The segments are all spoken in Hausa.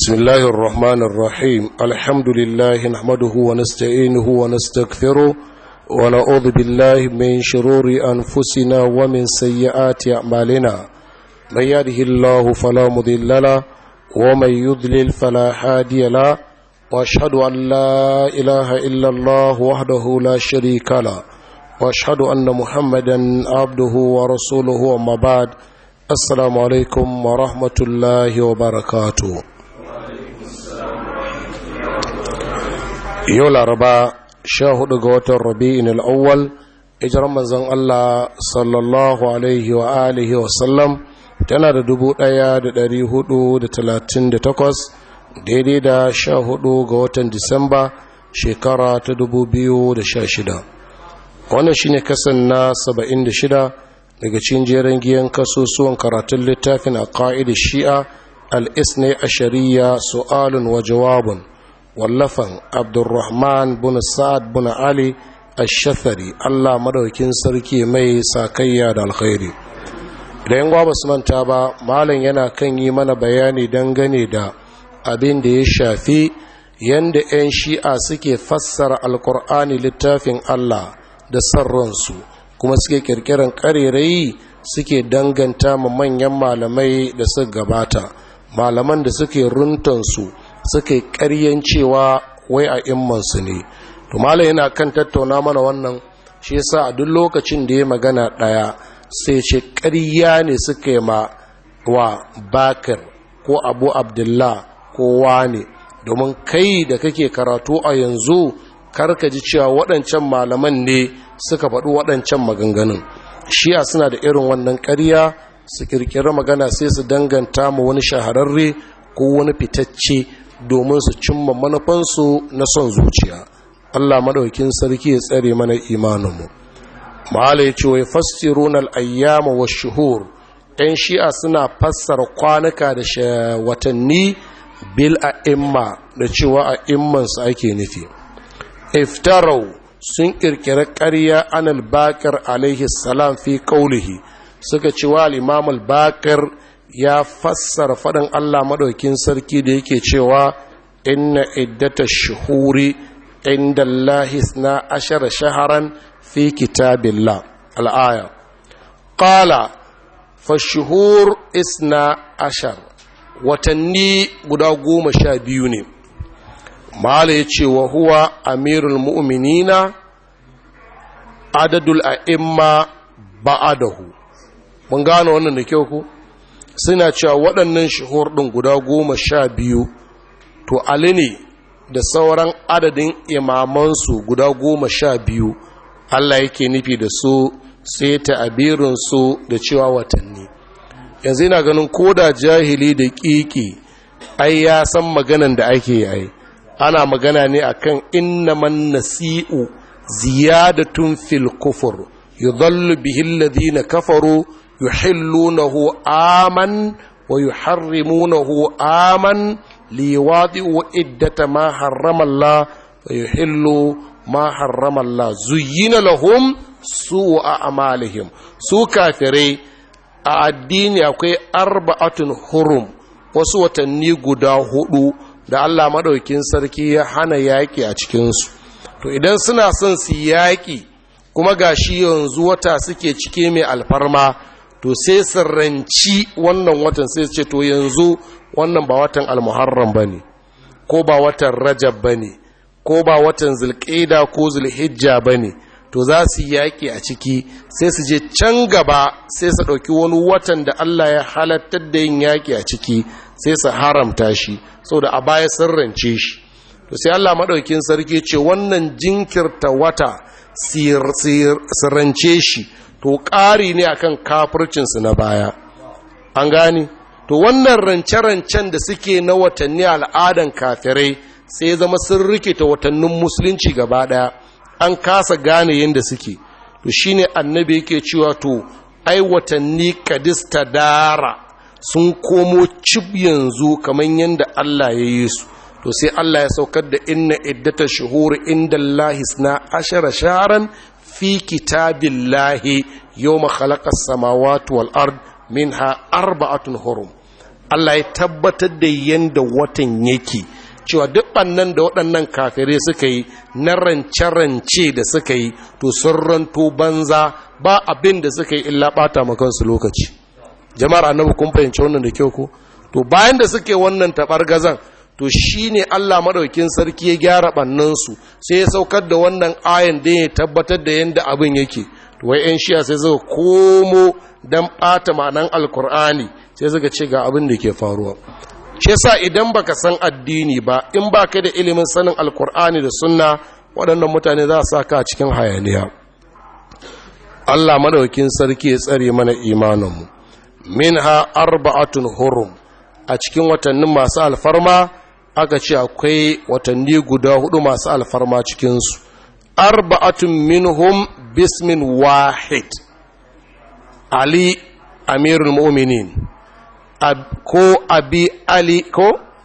بسم الله الرحمن الرحيم الحمد لله نحمده ونستعينه ونستغفره ونعوذ بالله من شرور أنفسنا ومن سيئات أعمالنا من يهده الله فلا مضل له ومن يضلل فلا هادي له وأشهد أن لا إله إلا الله وحده لا شريك له وأشهد أن محمدا عبده ورسوله أما بعد السلام عليكم ورحمة الله وبركاته. yau laraba 14 ga watan rabi'in al'awwal hijiran manzon Allah sallallahu alaihi wa alihi wa sallam tana da 1438 daidai da 14 ga watan disamba shekara ta 2016. wannan shine kasan na 76 daga cikin jerin giyan kasusuwan karatun littafin aqaid shi'a al-isna ashariya su'alun wa jawabun wallafan abdurrahman bin sa'ad bin ali ash-shathari Allah madaukin sarki mai sakayya da alkhairi. idan gwa basu manta ba malam yana kan yi mana bayani dangane da abin da ya shafi yanda 'yan shi'a suke fassara alkur'ani littafin Allah da sarransu kuma suke kirkiran karerai suke danganta ma manyan malamai da suka gabata, malaman da suke runtansu suka yi ƙaryen cewa wai a immansu ne. to malam yana kan tattauna mana wannan, shi yasa a duk lokacin da ya magana ɗaya sai ce ƙarya ne suka yi ma wa bakir ko abu abdullah ko wane, domin kai da kake karatu a yanzu karka ji cewa waɗancan malaman ne suka faɗi waɗancan maganganun. shi'a suna da irin wannan ƙarya, su ƙirƙiri magana sai su danganta ma wani shahararre ko wani fitacce domin su cimma manufansu na son zuciya. Allah madaukin sarki ya tsare mana imaninmu. ma'ala ya ce wai fassiruna al-ayyama wa shuhur, ɗan shi'a suna fassara kwanuka da watanni bil a'imma da cewa a'immansu ake nufi. iftarau sun kirkira ƙarya an al-bakir alaihi salam fi qawlihi, suka ce wa al-imam al-bakir ya fassara faɗin Allah maɗaukin sarki da yake cewa inna iddata shuhuri inda Allahi na 10 shaharan fi kitabillah al'aya ƙala fa shuhur 12 watanni guda 12 ne. mala ya ce wa huwa amirul mu'minina adadul a'imma ba'adahu. mun gano wannan da kyau ku suna cewa waɗannan shuhur ɗin guda 12 to Ali ne da sauran adadin imamansu guda 12 Allah yake nufi da su, sai ta'abirinsu da cewa watanni. yanzu ina ganin koda jahili da ƙiƙi ai ya san maganan da ake yi, ana magana ne akan innaman nasi'u ziyadatun fil kufur yudhallu bihi alladhina kafaru yuhillunahu aman wa yuharrimunahu aman liwadi'u iddata ma harrama Allah wa yuhillu ma harrama Allah zuyyina lahum su'u a'malihim. su kafirai a addini akwai 4 hurum, wasu watanni guda 4 da Allah madaukin sarki ya hana yaki a cikinsu. to idan suna son su yaki kuma gashi yanzu wata suke cike mai alfarma, to sai su ranci wannan watan sai ce to yanzu wannan ba watan almuharram bane, ko ba watan rajab bane, ko ba watan zulqa'ida ko zulhijja bane, to za su yaki a ciki. sai su je can gaba sai su dauki wani watan da Allah ya halattar da yin yaki a ciki sai su haramta shi saboda a baya sun rance shi. to sai Allah madaukin sarki ce wannan jinkirta wata sirrance shi to ƙari ne akan kafircinsu na baya. an gani to wannan rance-rancen da suke na watanni al'adan kafirai sai zama sun rikita watannin musulunci gaba ɗaya, an kasa gane yadda suke. to shine annabi yake cewa to ai watanni kadista dara sun komo cib yanzu kamar yadda Allah ya yi su. to sai Allah ya saukar da inna iddata shuhuri inda Allahi 12 shaharan fi kitabillahi yawma khalaqas samawati wal ard minha 4 hurum. Allah ya tabbatar da yanda watan yake cewa duk ɓannan da waɗannan kafirai suka yi na rance-rance da suka yi to sun ranto banza ba abin da suka yi illa ɓata makansu lokaci. Jama'ar annabi kun fahimci wannan da kyau ko? To bayan da suke wannan taɓargazan to shi ne Allah maɗaukin sarki ya gyara ɓannansu sai ya saukar da wannan ayan da ya tabbatar da yadda abin yake. To wai 'yan shiya sai suka komo don ɓata ma'anan alkur'ani sai suka ce ga abin da ke faruwa. Shi yasa idan baka san addini ba, in baka da ilimin sanin alkur'ani da sunna, waɗannan mutane za su saka cikin hayaniya. Allah madaukakin sarki ya tsare mana imaninmu. Minha arba'atun hurum, a cikin watannin masu alfarma aka ce akwai watanni guda 4 masu alfarma cikinsu. Arba'atun minhum bismin wahid. Ali amirul mu'minin, ko abi Ali ko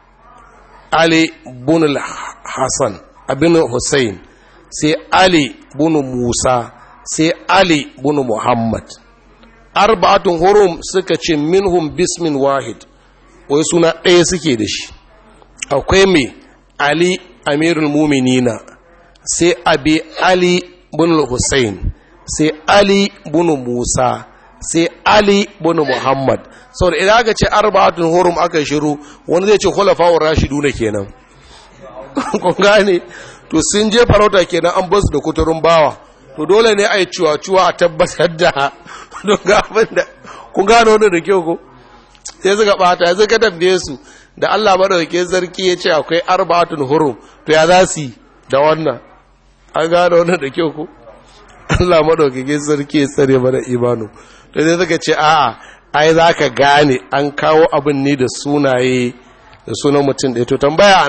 Ali bin Hassan abin Hussein, sai Ali bin Musa, sai Ali bin Muhammad. Arba'atun hurum suka ce minhum bismin wahid, wai suna ɗaya suke da shi. Akwai mai Ali amirul muminina, sai abi Ali bin Hussein, sai Ali bin Musa, sai Ali bin Muhammad. Saboda idan aka ce arba'atun hurum aka shiru, wani zai ce khulafa'ur rashiduna kenan. Kun gane? To sun je farauta kenan, an basu da kuturun bawa. To dole ne a yi ciwa-ciwa a tabbatar da don ga abin da kun gano wani da kyau ko? Sai suka bata, sai ka tambaye su da Allah madaukakin sarki ya ce akwai arba'atun hurum, to ya za su yi da wannan? An gano wani da kyau ko? Allah madaukakin sarki ya tsare mana imanu. To sai suka ce a'a, ai za ka gane an kawo abin ne da sunaye da sunan mutum ɗaya. To tambaya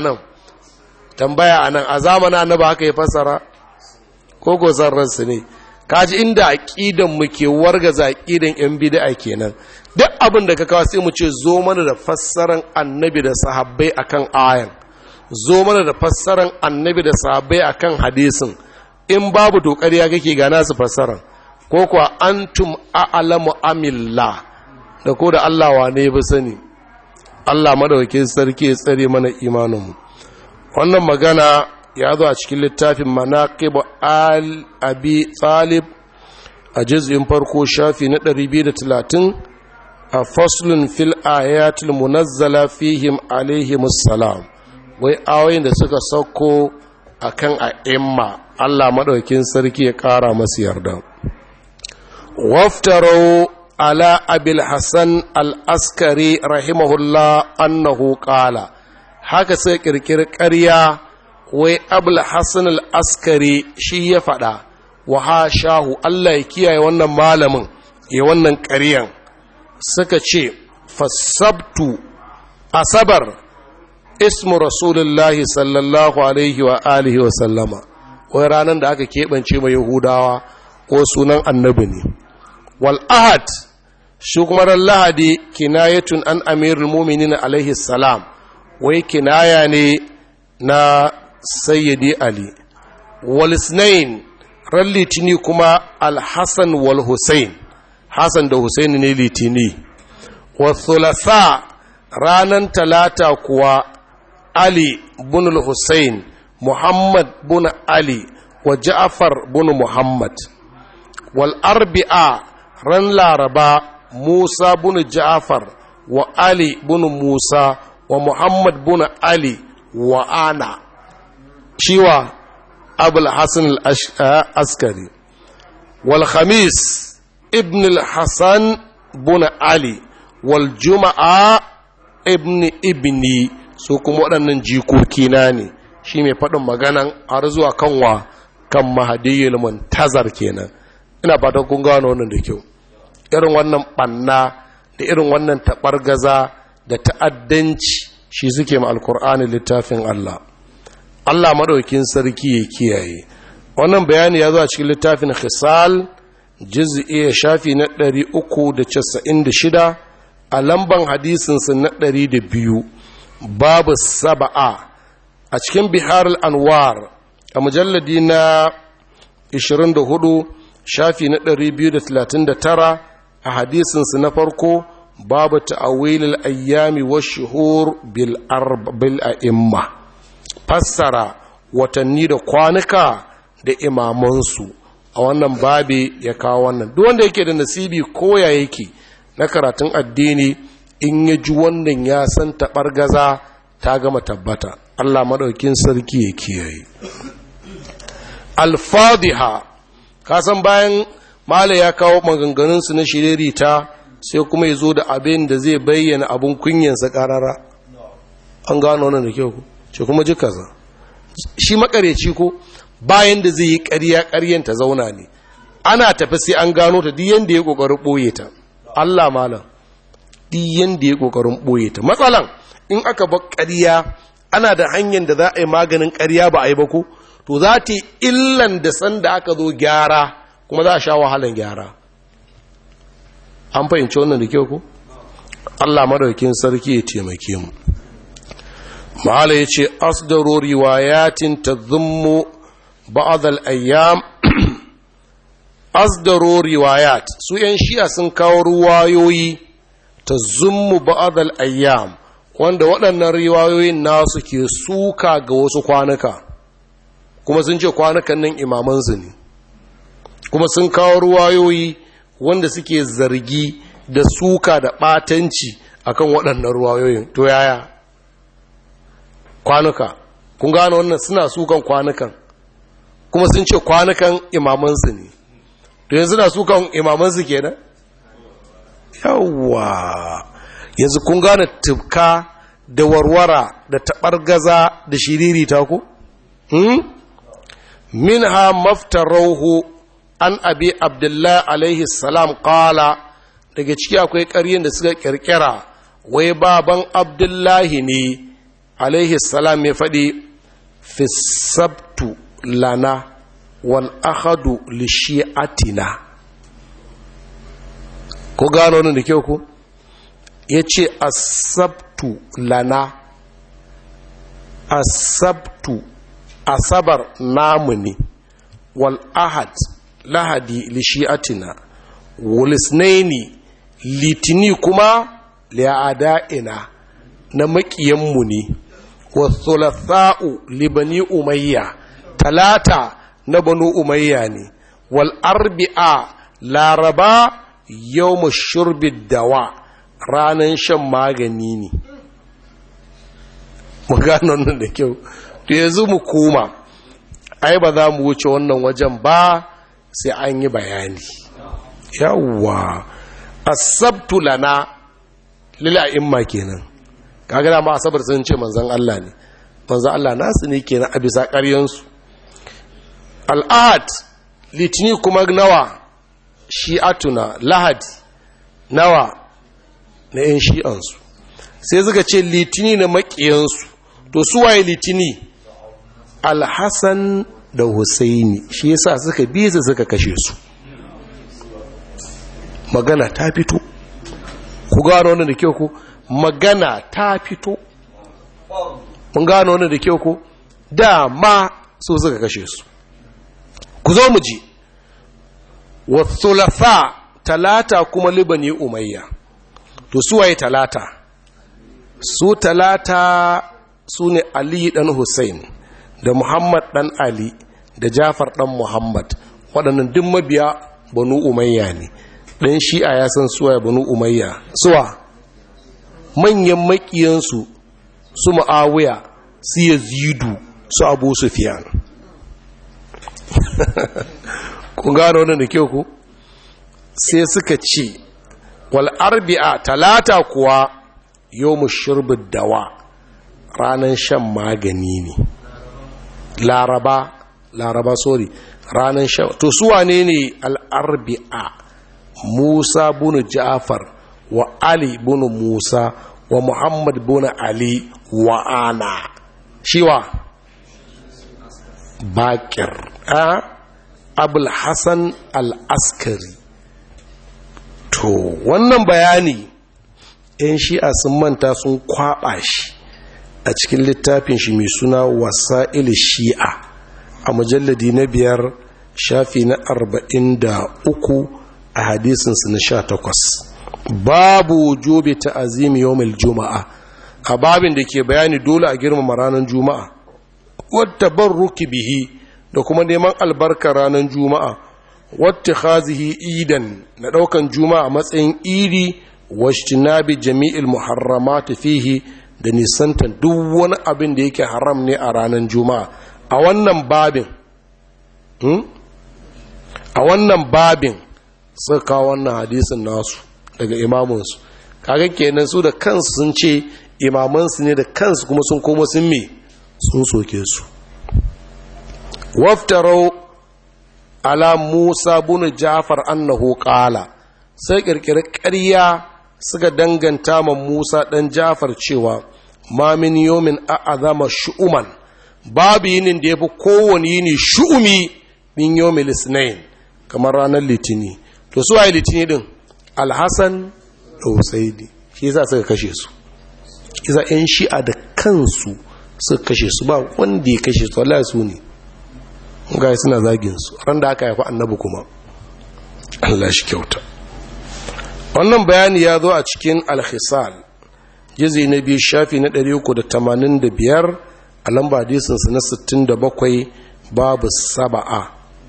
anan a zamanin annaba haka ya fassara ko gozan ransu ne? Kaji inda aqidan mu ke wargaza aqidan yan bid'a kenan. Duk abin da ka kawo sai mu ce zo mana da fassaran annabi da sahabbai akan ayan, zo mana da fassaran annabi da sahabbai akan hadisin. In babu to ƙarya kake gana su fassaran, ko kuwa antum a'lamu amillah, da ko da Allah wane ba sani. Allah madaukakin sarki ya tsare mana imaninmu. Wannan magana ya zo a cikin littafin manaqib al-abi talib a juz'in farko shafi na 230 a faslun fil ayatil munazzala fihim alaihimus salam, wai ayoyin da suka sauko akan a'imma. Allah madaukakin sarki ya kara masu yarda. Waftarau على أبي الحسن الأسكري رحمه الله أنه قال haka sai kirkiri ƙarya wai abul hasan al-askari shi ya faɗa, wa hashahu, Allah ya kiyaye wannan malamin ya wannan ƙaryan. Suka ce fasabtu asabar ismu rasulullahi sallallahu alaihi wa alihi wa sallama, wai ranar da aka keɓance mai yahudawa ko sunan annabi ne. Wal ahad shi kuma ran lahadi kinayatun an amirul mu'minin alaihi salam, wai kinaya ne na sayyidi ali. Wal isnain ran litini kuma al-hasan wal husain, hasan da husaini ne litini. Wa thulatha ranan talata kuwa ali bin al-husain, muhammad bin ali wa ja'far bin muhammad. Wal arbi'a ran laraba Musa bin Ja'far wa Ali bin Musa wa Muhammad bin Ali wa ana, shiwa Abul Hasan al-Askari. Wal Khamis ibn al-Hasan bin Ali wal Juma'a ibn ibni, su kuma waɗannan jikoki na ne. Shi mai faɗin maganan har zuwa kanwa kan Mahdiyyul Muntazar kenan. Ina fatan kun gano wannan da kyau. Irin wannan ɓanna da irin wannan taɓargaza da ta'addanci shi suke ma alkur'ani littafin Allah. Allah maɗaukin sarki ya kiyaye. Wannan bayani ya zo a cikin littafin Khisal juz'i shafi na 396 a lamban hadisinsa na 102, babu saba'a. A cikin Bihar al-Anwar a mujalladi na 24 shafi na 239 a hadisinsu na farko, babu ta'awilil ayyami wa shuhur bil a'imma, fassara watanni da kwanuka da imamansu. A wannan babi ya kawo wannan. Duk wanda yake da nasibi koya yake na karatun addini, in ya ji wannan ya san taɓargaza ta gama tabbata. Allah maɗaukin sarki ya kiyaye. Al-Fadiha, kasan bayan mala ya kawo maganganunsu na shiririta, sai kuma ya zo da abin da zai bayyana abin kunyansa ƙarara. An gano wannan da kyau ku ce kuma ji kaza. Shi makareci ko bayan da zai yi ƙaryen ta zauna ne, ana tafi sai an gano ta diyan da ya ƙoƙarin ɓoye ta. Allah malam, diyan da ya ƙoƙarin ɓoye ta. Matsalan in aka bar ƙarya, ana da hanyar da za a yi maganin ƙarya ba a yi ba ko, to za ta yi illan da sanda aka zo gyara kuma za a sha wahalan gyara. An fahimci wannan da kyau ko? Allah madaukin sarki ya taimake mu. Ma'ala ya ce asdaru riwayatin tazummu ba'd al-ayyam. Asdaru riwayat, su yan shi'a sun kawo riwayoyi tazummu ba'd al-ayyam, wanda waɗannan riwayoyin nasu ke suka ga wasu kwanuka, kuma sun ce kwanukan nan imamansu ne, kuma sun kawo riwayoyi wanda suke zargi da suka da ɓatanci akan waɗannan riwayoyin. To yaya kwanuka, kun gano wannan suna sukan kwanukan, kuma sun ce kwanukan imamansu ne, to yanzu na sukan imamansu kenan. Yawwa, yanzu kun gane tufka da warwara da taɓargaza da shiriri ta ku? Minha maftarauhu an abi abdullahi alaihi salam kala, daga ciki akwai ƙaryen da suka ƙirƙira wai baban abdullahi ne alaihi salam ya faɗi fi sabtu lana wal ahadu li shi'atina. Ko gano wannan da kyau ku? Ya ce asabtu lana, asabtu asabar namu ne, wal ahad lahadi li shi'atina, wal isnaini litini kuma li a'da'ina na makiyanmu ne, wa thulatha'u li bani umayya talata na banu umayya ne, wal arbi'a laraba yawmu shurbi dawa ranan shan magani ne. Mu gano nan da kyau. To yanzu mu koma, ai ba za mu wuce wannan wajen ba sai an yi bayani. Yawwa, asabtu lana lil a'imma kenan. Kaga da ma asabar sun ce manzon Allah ne, manzon Allah nasu ne kenan a bisa ƙaryansu. Al'ad litini kuma nawa shi'atuna, lahadi nawa na yan shi'ansu, sai suka ce litini na maƙiyansu. To suwaye litini? Alhassan da Husaini, shi yasa suka bi su suka kashe su. Magana ta fito, ku gano wannan da kyau ko? Magana ta fito, mun gano wannan da kyau ko? Dama su suka kashe su. Ku zo mu ji. Wa thulatha, talata kuma libani umayya. To suwaye talata? Su talata su ne Ali dan Hussein da Muhammad dan Ali da Jafar dan Muhammad, waɗannan duk mabiya banu umayya ne. Ɗan shi'a ya san suwa banu umayya, suwa manyan makiyansu su Muawiya, su Yazidu, su Abu Sufyan. Kun gano wannan da kyau ku? Sai suka ce wal arbi'a, talata kuwa yawmu shurbid dawa, ranan shan magani ne. Laraba sorry, ranan shan. To su wane ne al arbi'a? Musa bin Ja'far wa Ali bin Musa wa Muhammad bin Ali wa ana shiwa Bakir Abul Hassan al-Askari. To wannan bayani ‘yan shi'a sun manta sun kwaɓa shi a cikin littafin shi mai suna Wasa'il Shi'a a mujalladi na 5 shafi na 43 a hadisinsu na 18. babu wujubi ta'zim yawmil juma'a, a babin da ke bayani dole a girmama ranar juma'a, wata barruki bihi da kuma neman albarka ranar juma'a, wata khazihi idan na ɗaukan juma'a matsayin idi, washtinabi jami'il muharramati fihi da nisantan duk wani abin da yake haram ne a ranar juma'a. A wannan babin suka kawo wannan hadisin nasu daga imamansu, kaga kenan su da kansu sun ce imamansu ne da kansu, kuma sun koma sun me sun soke su. waftarau ala Musa bin Ja'far annahu qala, sai kirkiri ƙarya suka danganta ma Musa dan Ja'far cewa ma min yawmin a'azama shu'uman, babu yinin da yafi kowane yini shu'umi min yawmil isnain, kamar ranar litini. To su ayi litini din Al-Hasan da Husaini, shi yasa suka kashe su, kiza yan shi'a da kansu suka kashe su, ba wanda ya kashe su, wallahi su ne ga suna zagin su ran da aka haifa annabi kuma. Allah shi kyauta. Wannan bayani ya zo a cikin Al-Khisal jizi na 2 shafi na 385 a lamba hadisin sa na 67 babu saba'a.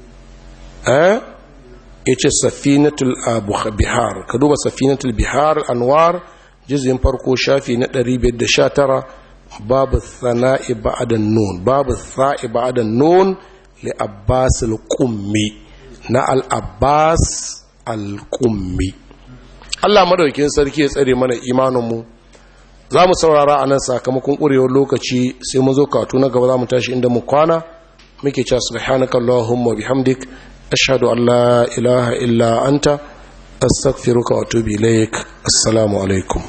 Yace Safinatul Bihar, ka duba Safinatul Bihar Anwar jizin farko shafi na 519 babu thana'i ba'da nun, babu tha'i ba'da nun li Abbas al-Qummi, na al-Abbas al-Qummi. Allah madaukakin sarki ya tsare mana imaninmu. Za mu saurara a nan sakamakon ƙurewar lokaci, sai mun zo katu na gaba za mu tashi inda mu kwana. Muke cewa subhanaka allahumma bihamdik ashhadu an la ilaha illa anta astaghfiruka wa atubu ilaik. Assalamu alaikum.